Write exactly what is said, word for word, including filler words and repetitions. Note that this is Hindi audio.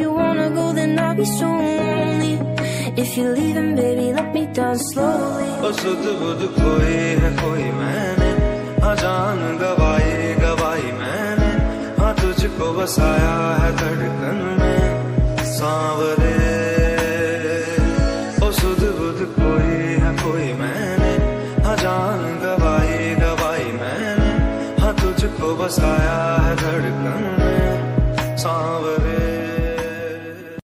you wanna go, then I'll be so lonely. If you're leaving, baby, let me down slowly. ओ सुध बुध कोई है कोई मैंने, हाँ जान गवाई गवाई मैंने, हाँ तुझको बसाया है धड़कन में सांवरे। ओ सुध बुध कोई है कोई मैंने, हाँ जान गवाई गवाई मैंने, हाँ तुझको बसाया है धड़कन में।